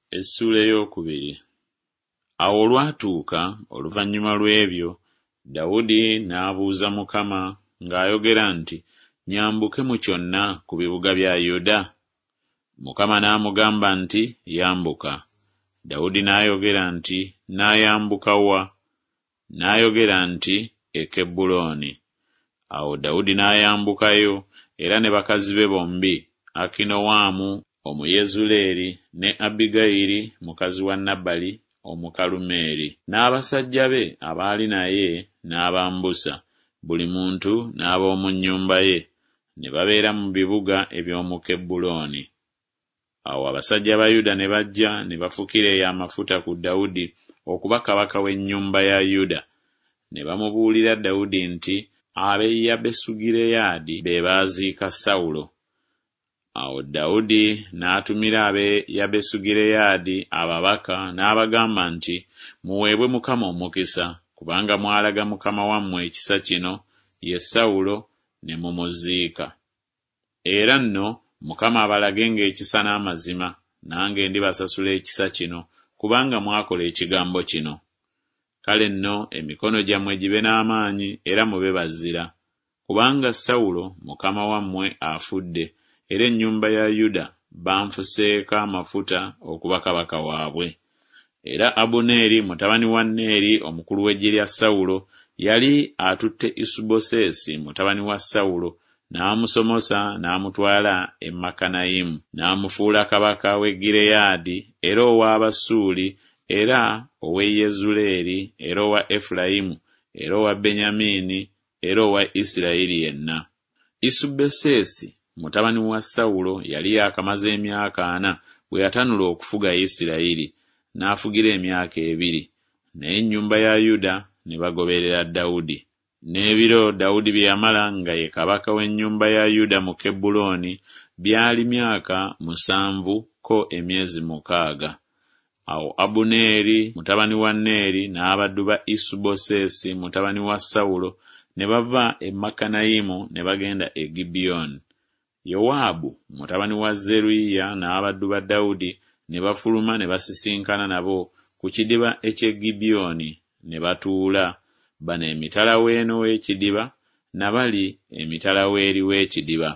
Essula ey'okubiri. Awo olwatuuka oluvannyuma lw'ebyo, Dawudi n'abuuza Mukama ng'ayogera nti, nyambuke mu kyonna ku bibuga bya Yuda? Mukama n'amugamba nti, yambuka. Dawudi n'ayogera nti, n'ayambuka wa? N'ayogera nti, e Kebbulooni. Awo Dawudi n'ayambukayo, era ne bakazi be bombi, Akinowaamu Omuyezuleeri ne Abigayiri mukazi wa Nabali Omukalumeeri, n'abasajja be abaali naye n'abambusa, buli muntu n'ab'omu nnyumba ye, ne babeera mu bibuga eby'omu Kebbulooni. Awo abasajja ba Yuda ne bajja ne bafukira eyo amafuta ku Dawudi okuba kabaka w'ennyumba ya Yuda. Ne bamubuulira Dawudi nti ab'e Yabesugireyaadi be baaziika Sawulo. Awo Dawudi n'atumira ab'e Yabesugireyaadi ababaka n'abagamba nti, muweebwe Mukama omukisa, kubanga mwalaga mukama wammwe ekisa kino, ye Sawulo, ne mumuziika. Era nno Mukama abalage ng'ekisa n'amazima, nange ndibasasula ekisa kino, kubanga mwakola ekigambo kino. Kale nno emikono gyammwe gibe n'amaanyi era mube bazira, kubanga Sawulo mukama wammwe afudde, era ennyumba ya Yuda banfuseeko amafuta okuba kabaka waabwe. Era Abuneeri mutabani wa Neeri omukulu w'eggye lya Sawulo yali atutte Isubosesi mutabani wa Sawulo, n'amusomosa n'amutwala e Makanayimu, n'amufuula kabaka w'e Gireyaadi, era ow'Abasuuli, era ow'e Yezuleeri, era owa Efulayimu, era owa Benyamini, era owa Isirayiri yenna. Isubosesi mutabani wa Sawulo yali yakamaze emyaka 4 bwe yatanula okufuga Isirayiri, n'afugira emyaka 2, naye ennyumba ya Yuda ne bagoberera Dawudi. N'ebiro Dawudi bye yamala nga ye kabaka w'ennyumba ya Yuda mu Kebbulooni byali myaka 7 ko emyezi 6. Awo Abuneeri mutabani wa Neeri n'abaddu ba Isubosesi mutabani wa Sawulo ne bava e Makanayimu ne bagenda e Gibyoni. Yowaabu mutabani wa Zeruyiya n'abaddu ba Dawudi ne bafuluma ne basisinkana nabo ku kidiba eky'e Gibyoni, ne batuula, bano emitala w'eno w'ekidiba, nabali emitala w'eri w'ekidiba.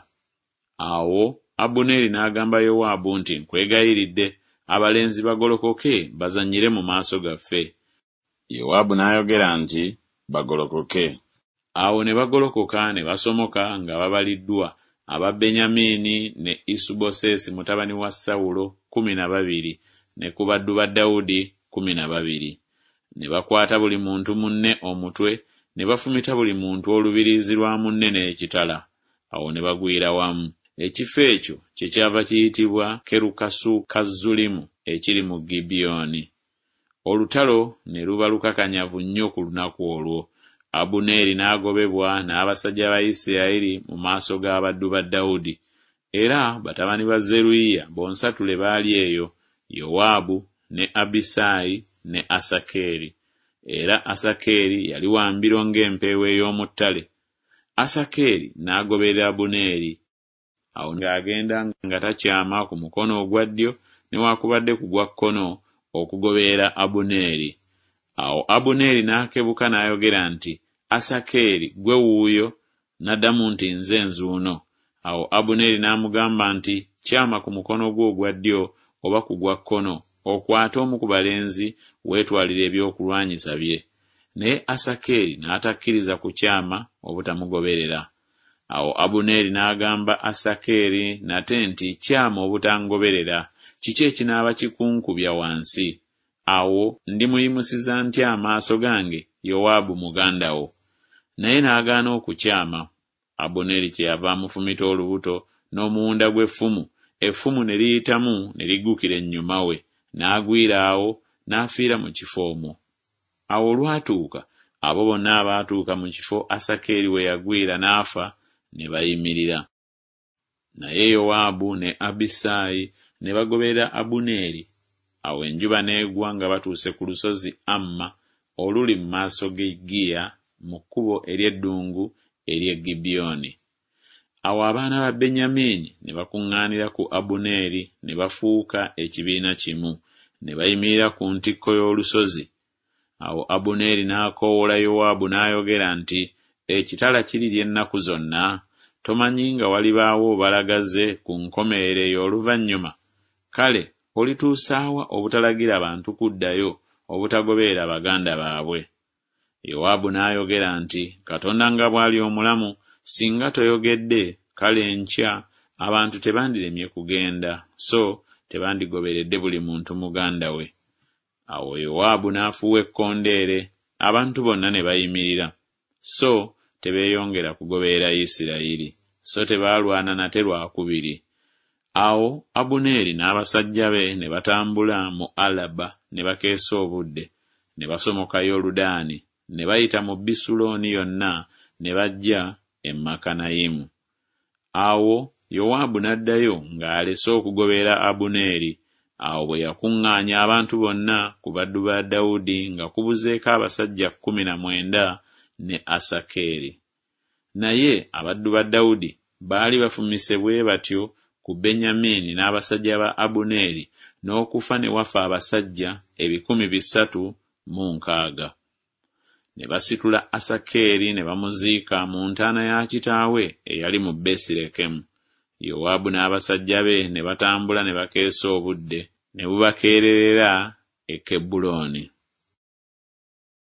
Awo Abuneeri n'agamba Yowaabu nti, nkwegayiridde, abalenzi bagolokoke bazannyire mu maaso gaffe. Yowaabu n'ayogera nti, bagolokoke. Awo ne bagolokoka ne basomoka nga babaliddwa aba Benyamini ne Isubosesi mutabani wa Sawulo 12, ne ku baddu ba Dawudi 12. Ne bakwata buli muntu munne omutwe, ne bafumita buli muntu olubiriizi lwa munne n'ekitala. Awo ne bagwira wamu. Ekifo ekyo kyekyava kiyitibwa Kerukasukazulimu ekiri mu Gibyoni. Olutalo ne luba lukakanyavu nnyo ku lunaku olwo. Abuneeri n'agobebwa n'abasajja ba Isirayiri mu maaso g'abaddu ba Dawudi, era batabani ba Zeruyiya bonsatule baali eyo, Yowaabu ne Abisaayi ne Asakeri. Era Asakeri yali wa mbiro ng'empeewo ey'omu ttale. Asakeri n'agoberera Abuneeri. Awo ng'agenda nga takyama ku mukono ogwa ddyo newaakubadde ku gwa kkono okugoberera Abuneeri. Awo Abuneeri n'akebuka n'ayogera nti, Asakeri, gwe wuuyo? N'addamu nti, nze nzuuno. Awo Abuneeri n'amugamba nti, kyama ku mukono gwo ogwa ddyo oba ku gwa kkono, okwate omu ku balenzi weetwalire ebyokulwanyisa bye. Naye Asakeri n'atakkiriza kukyama obutamugoberera. Awo Abuneeri n'agamba Asakeri nate nti, kyama obutangoberera, kiki ekinaaba kikunkubya wansi? Awo ndimuyimusiza ntya amaaso gange Yowaabu muganda wo? Naye n'agaana okukyama. Abuneeri kyeyava amufumita olubuto n'omuwunda gw'effumu, effumu ne liyitamu ne liggukira ennyuma we, n'agwira awo n'afiira mu kifo omwo. Awo olwatuuka, abo bonna abaatuuka mu kifo Asakeri we yagwira n'afa ne bayimirira. Naye Yowaabu ne Abisaayi ne bagoberera Abuneeri. Awo enjuba n'egwa nga batuuse ku lusozi Amma oluli mu maaso g'e Giya mu kkubo ery'eddungu ery'e Gibyoni. Awo abaana ba Benyamini ne bakuŋŋaanira ku Abuneeri ne bafuuka ekibiina kimu, ne bayimirira ku ntikko y'olusozi. Awo Abuneeri n'akoowoola Yowaabu n'ayogera nti, ekitala kirirya ennaku zonna? Tomanyi nga walibaawo balagaze ku nkomerero eyo oluvannyuma? Kale olituusaawa obutalagira bantu kuddayo obutagoberera baganda baabwe? Yowaabu n'ayogera nti, Katonda nga bw'ali omulamu, singa toyogedde, kale enkya abantu tebandiremye kugenda, so tebandigoberedde buli muntu muganda we. Awo Yowaabu n'afuuwa ekkondeere, abantu bonna ne bayimirira, so tebeeyongera kugoberera Isirayiri, so tebaalwana nate lwakubiri. Awo Abuneeri n'abasajja be ne batambula mu Alaba ne bakeesa obudde, ne basomoka Yoludaani, ne bayita mu Bisulooni yonna, ne bajja e Makanayimu. Awo Yowaabu n'addayo ng'alese okugoberera Abuneeri. Awo bwe yakuŋŋaanya abantu bonna ku baddu ba Dawudi nga kubuzeeko abasajja 19 ne Asakeeri. Naye abaddu ba Dawudi baali bafumise bwe batyo ku Benyamini n'abasajja ba Abuneeri, n'okufa ne wafa abasajja 360. Ne basitula Asakeeri ne bamuziika mu ntaana ya kitaawe eyali mu Besirekemu. Yowaabu n'abasajja be ne batambula ne bakeesa obudde, ne bubakeererera e Kebbulooni.